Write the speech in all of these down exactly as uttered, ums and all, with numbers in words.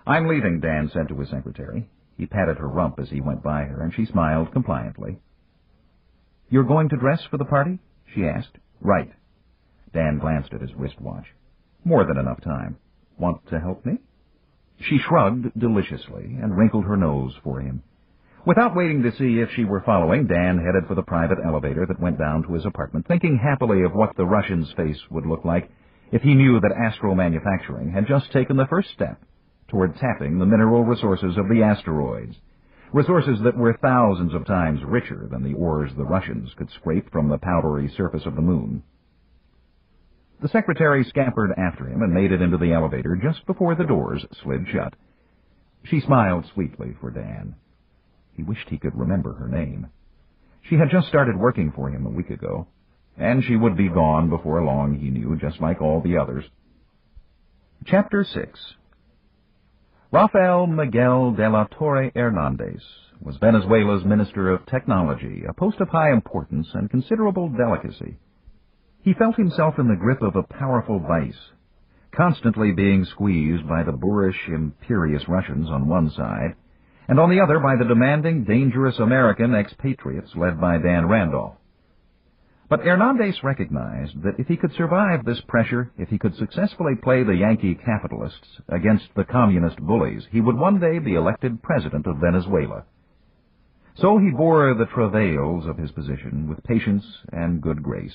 "I'm leaving," Dan said to his secretary. He patted her rump as he went by her, and she smiled compliantly. "You're going to dress for the party?" she asked. "Right." Dan glanced at his wristwatch. "More than enough time. Want to help me?" She shrugged deliciously and wrinkled her nose for him. Without waiting to see if she were following, Dan headed for the private elevator that went down to his apartment, thinking happily of what the Russian's face would look like if he knew that Astro Manufacturing had just taken the first step toward tapping the mineral resources of the asteroids, resources that were thousands of times richer than the ores the Russians could scrape from the powdery surface of the moon. The secretary scampered after him and made it into the elevator just before the doors slid shut. She smiled sweetly for Dan. He wished he could remember her name. She had just started working for him a week ago, and she would be gone before long, he knew, just like all the others. Chapter six. Rafael Miguel de la Torre Hernandez was Venezuela's Minister of Technology, a post of high importance and considerable delicacy. He felt himself in the grip of a powerful vice, constantly being squeezed by the boorish, imperious Russians on one side, and on the other by the demanding, dangerous American expatriates led by Dan Randolph. But Hernandez recognized that if he could survive this pressure, if he could successfully play the Yankee capitalists against the communist bullies, he would one day be elected president of Venezuela. So he bore the travails of his position with patience and good grace.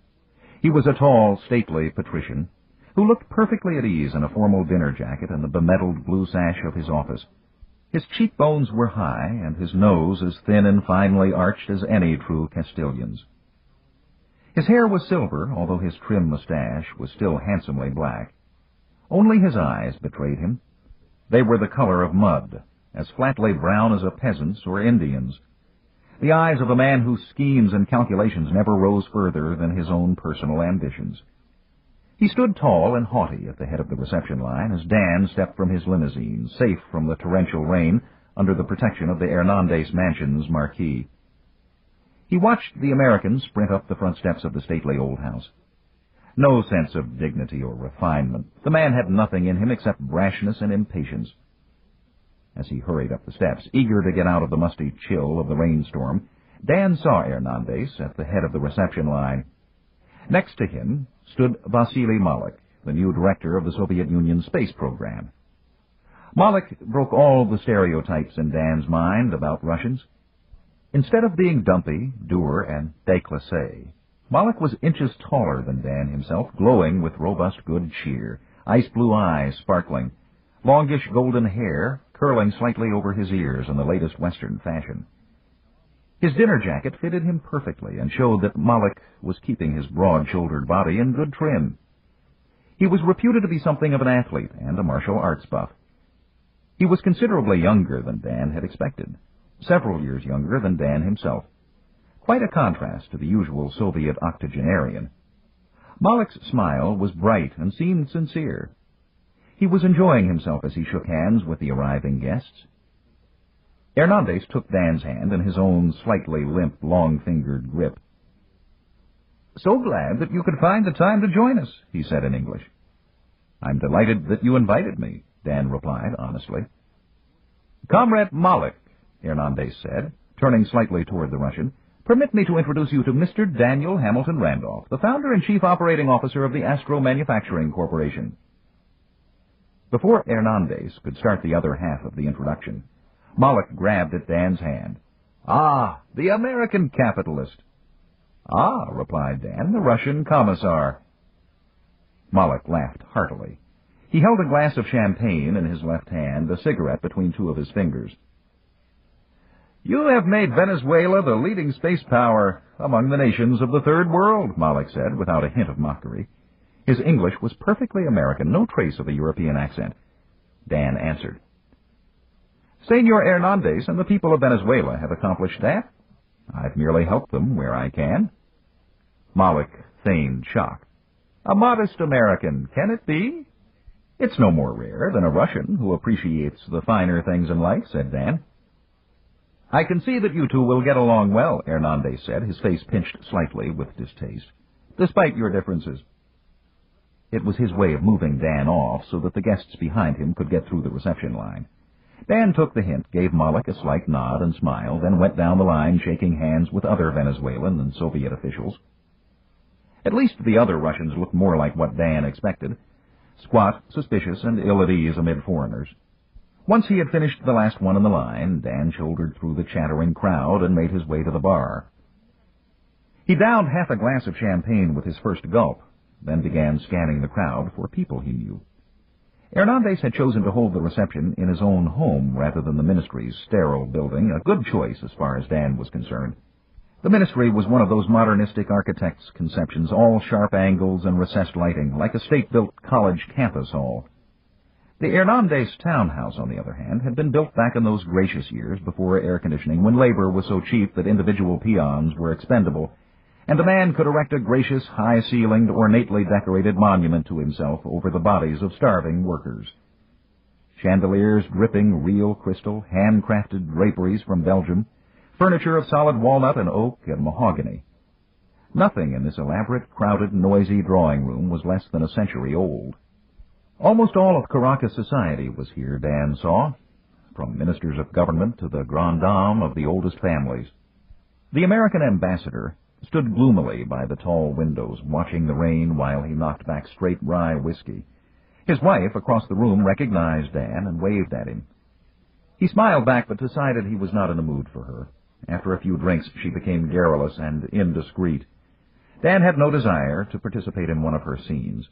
He was a tall, stately patrician who looked perfectly at ease in a formal dinner jacket and the bemedaled blue sash of his office. His cheekbones were high, and his nose as thin and finely arched as any true Castilian's. His hair was silver, although his trim mustache was still handsomely black. Only his eyes betrayed him. They were the color of mud, as flatly brown as a peasant's or Indian's, the eyes of a man whose schemes and calculations never rose further than his own personal ambitions. He stood tall and haughty at the head of the reception line as Dan stepped from his limousine, safe from the torrential rain, under the protection of the Hernandez Mansion's marquee. He watched the American sprint up the front steps of the stately old house. No sense of dignity or refinement. The man had nothing in him except brashness and impatience. As he hurried up the steps, eager to get out of the musty chill of the rainstorm, Dan saw Hernandez at the head of the reception line. Next to him stood Vasily Malik, the new director of the Soviet Union space program. Malik broke all the stereotypes in Dan's mind about Russians. Instead of being dumpy, dour, and déclassé, Malik was inches taller than Dan himself, glowing with robust good cheer, ice-blue eyes sparkling, longish golden hair curling slightly over his ears in the latest Western fashion. His dinner jacket fitted him perfectly and showed that Malik was keeping his broad-shouldered body in good trim. He was reputed to be something of an athlete and a martial arts buff. He was considerably younger than Dan had expected, several years younger than Dan himself. Quite a contrast to the usual Soviet octogenarian. Malik's smile was bright and seemed sincere. He was enjoying himself as he shook hands with the arriving guests. Hernandez took Dan's hand in his own slightly limp, long-fingered grip. "So glad that you could find the time to join us," he said in English. "I'm delighted that you invited me," Dan replied honestly. "Comrade Malik," Hernandez said, turning slightly toward the Russian, "permit me to introduce you to Mister Daniel Hamilton Randolph, the founder and chief operating officer of the Astro Manufacturing Corporation." Before Hernandez could start the other half of the introduction, Malik grabbed at Dan's hand. "Ah, the American capitalist." "Ah," replied Dan, "the Russian commissar." Malik laughed heartily. He held a glass of champagne in his left hand, a cigarette between two of his fingers. "You have made Venezuela the leading space power among the nations of the Third World," Malik said, without a hint of mockery. His English was perfectly American, no trace of a European accent. Dan answered. "Senor Hernandez and the people of Venezuela have accomplished that. I've merely helped them where I can." Malik feigned shock. "A modest American, can it be?" "It's no more rare than a Russian who appreciates the finer things in life," said Dan. "I can see that you two will get along well," Hernandez said, his face pinched slightly with distaste, "despite your differences." It was his way of moving Dan off so that the guests behind him could get through the reception line. Dan took the hint, gave Malik a slight nod and smile, then went down the line shaking hands with other Venezuelan and Soviet officials. At least the other Russians looked more like what Dan expected, squat, suspicious, and ill at ease amid foreigners. Once he had finished the last one in the line, Dan shouldered through the chattering crowd and made his way to the bar. He downed half a glass of champagne with his first gulp, then began scanning the crowd for people he knew. Hernandez had chosen to hold the reception in his own home rather than the ministry's sterile building, a good choice as far as Dan was concerned. The ministry was one of those modernistic architects' conceptions, all sharp angles and recessed lighting, like a state-built college campus hall. The Hernandez townhouse, on the other hand, had been built back in those gracious years before air conditioning, when labor was so cheap that individual peons were expendable, and a man could erect a gracious, high-ceilinged, ornately decorated monument to himself over the bodies of starving workers. Chandeliers dripping real crystal, handcrafted draperies from Belgium, furniture of solid walnut and oak and mahogany. Nothing in this elaborate, crowded, noisy drawing room was less than a century old. Almost all of Caracas society was here, Dan saw, from ministers of government to the grand dame of the oldest families. The American ambassador stood gloomily by the tall windows, watching the rain while he knocked back straight rye whiskey. His wife, across the room, recognized Dan and waved at him. He smiled back, but decided he was not in the mood for her. After a few drinks, she became garrulous and indiscreet. Dan had no desire to participate in one of her scenes.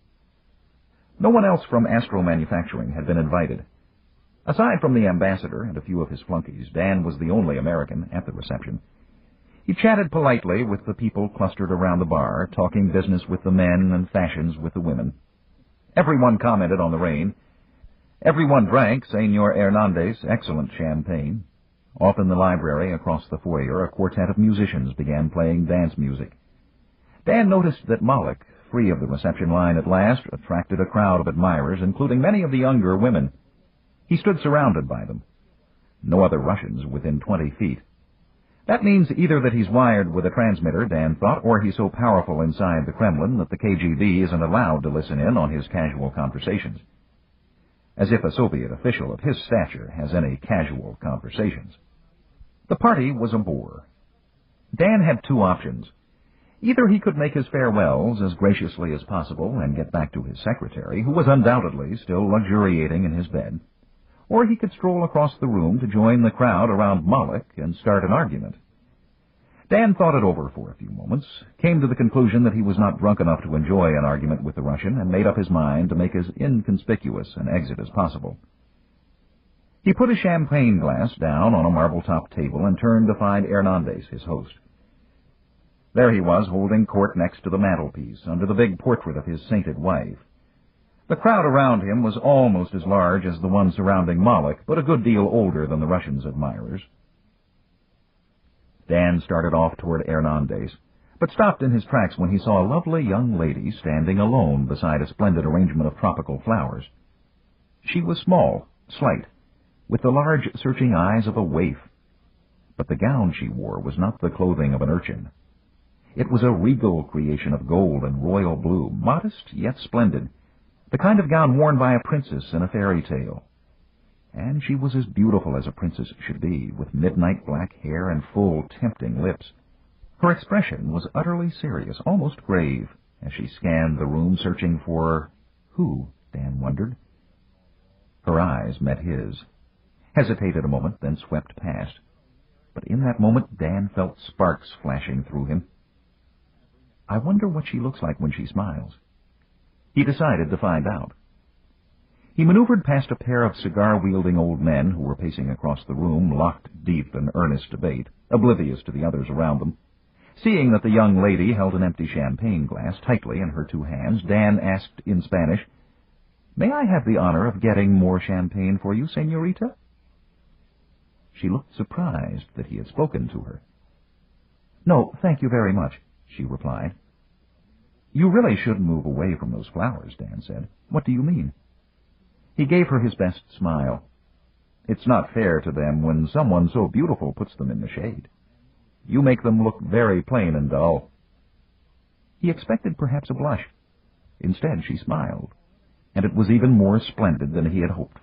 No one else from Astro Manufacturing had been invited. Aside from the ambassador and a few of his flunkies, Dan was the only American at the reception. He chatted politely with the people clustered around the bar, talking business with the men and fashions with the women. Everyone commented on the rain. Everyone drank Senor Hernandez' excellent champagne. Off in the library across the foyer, a quartet of musicians began playing dance music. Dan noticed that Malik, free of the reception line at last, attracted a crowd of admirers, including many of the younger women. He stood surrounded by them. No other Russians within twenty feet. That means either that he's wired with a transmitter, Dan thought, or he's so powerful inside the Kremlin that the K G B isn't allowed to listen in on his casual conversations. As if a Soviet official of his stature has any casual conversations. The party was a bore. Dan had two options. Either he could make his farewells as graciously as possible and get back to his secretary, who was undoubtedly still luxuriating in his bed, or he could stroll across the room to join the crowd around Malik and start an argument. Dan thought it over for a few moments, came to the conclusion that he was not drunk enough to enjoy an argument with the Russian, and made up his mind to make as inconspicuous an exit as possible. He put a champagne glass down on a marble-topped table and turned to find Hernandez, his host. There he was, holding court next to the mantelpiece, under the big portrait of his sainted wife. The crowd around him was almost as large as the one surrounding Malik, but a good deal older than the Russian's admirers. Dan started off toward Hernandez, but stopped in his tracks when he saw a lovely young lady standing alone beside a splendid arrangement of tropical flowers. She was small, slight, with the large, searching eyes of a waif. But the gown she wore was not the clothing of an urchin. It was a regal creation of gold and royal blue, modest yet splendid, the kind of gown worn by a princess in a fairy tale. And she was as beautiful as a princess should be, with midnight black hair and full, tempting lips. Her expression was utterly serious, almost grave, as she scanned the room, searching for who, Dan wondered. Her eyes met his, hesitated a moment, then swept past. But in that moment Dan felt sparks flashing through him. I wonder what she looks like when she smiles. He decided to find out. He maneuvered past a pair of cigar-wielding old men who were pacing across the room, locked deep in earnest debate, oblivious to the others around them. Seeing that the young lady held an empty champagne glass tightly in her two hands, Dan asked in Spanish, "May I have the honor of getting more champagne for you, señorita?" She looked surprised that he had spoken to her. "No, thank you very much," she replied. "You really should move away from those flowers," Dan said. "What do you mean?" He gave her his best smile. "It's not fair to them when someone so beautiful puts them in the shade. You make them look very plain and dull." He expected perhaps a blush. Instead, she smiled, and it was even more splendid than he had hoped